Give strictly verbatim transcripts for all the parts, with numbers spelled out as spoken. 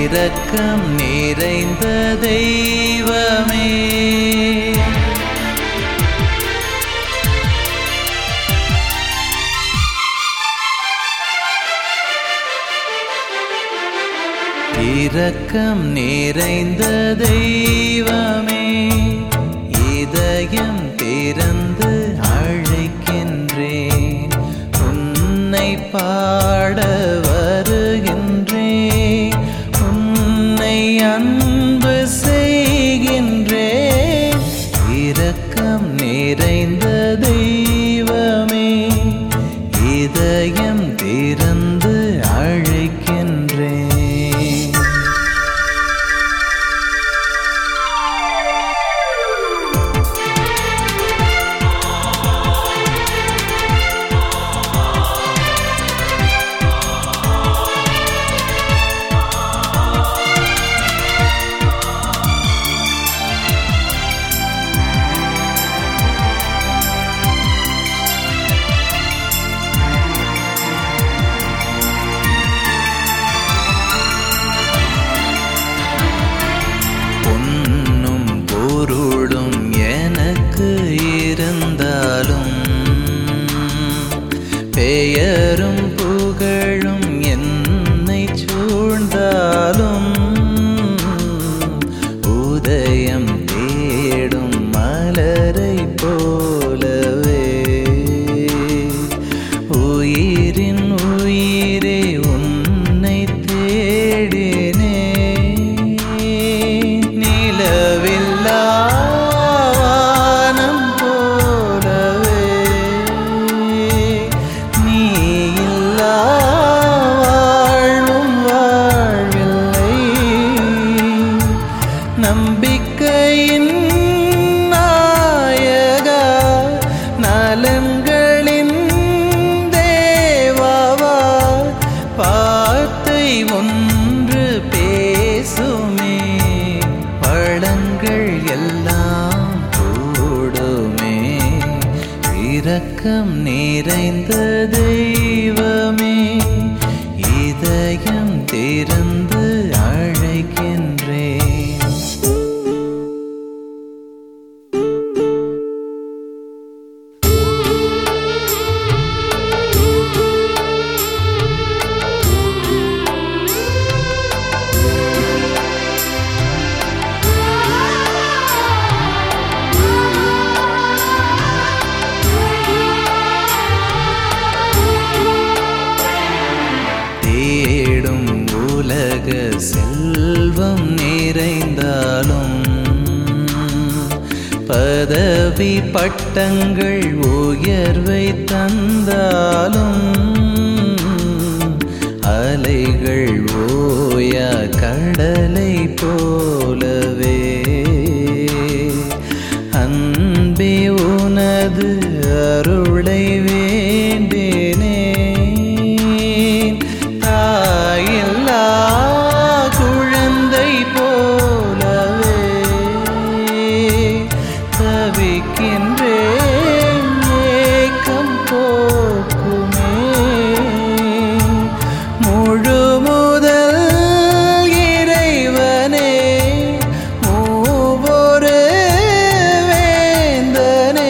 இரக்கம் நிறைந்த தெய்வமே, இரக்கம் நிறைந்த தெய்வமே, இதயம் திறந்து அழைக்கின்றேன், உன்னை பாட வருகின்றேன், உன்னை அன்பு செய்கின்றேன். இரக்கம் நிறைந்த தெய்வமே, இதயம் திறந்து அழைக்கின்றேன். பெயரும் புகழும் என்னை சூழ்ந்தாலும், உதயம் தேடும் மலரை போலவே, உயிரின் உயிரே உன்னை தேடினே. நிலவில்லா நம்பிக்கையின் நாயகா, நலன்களின் தேவாவா, வார்த்தை ஒன்று பேசுமே, பழங்கள் எல்லாம் கூடுமே. இரக்கம் நிறைந்த தெய்வமே, இதயம் திறந்து அழைக்கின்றேன். உலக செல்வம் நிறைந்தாலும், பதவி பட்டங்கள் உயர்வை தந்தாலும், அலைகள் ஓயா கடலை போலவே, அன்பே உனது அருளை வேண்டினே. குழந்தை போலவே தவிக்கின்றேன், ஏக்கம் போக்குமே. முழு முதல் இறைவனே, மூவொரு வேந்தனே,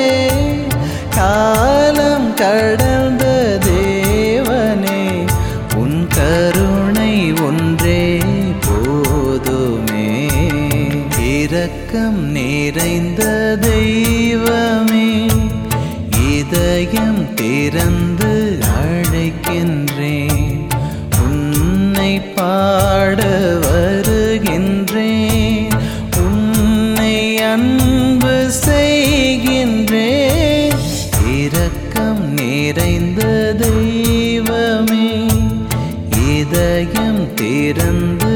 காலம் கடந்த தேவனே, உன் கருணை ஒன்றே போதுமே. இரக்கம் நிறைந்த தெய்வமே, இதயம் திறந்து அழைக்கின்றேன், உன்னை பாட வருகின்றேன், உன்னை அன்பு செய்கின்றேன். இரக்கம் நிறைந்த தெய்வமே, இதயம் திறந்து